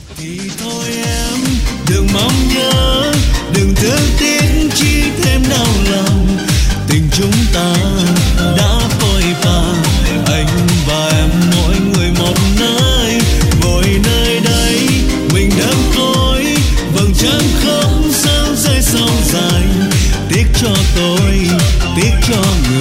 Thì thôi em đừng mong nhớ, đừng thương tiếc chi thêm đau lòng. Tình chúng ta đã phôi pha, anh và em mỗi người một nơi, ngồi nơi đây mình đơn côi, vầng trăng không sao rơi sâu dài. Tiếc cho tôi, tiếc cho người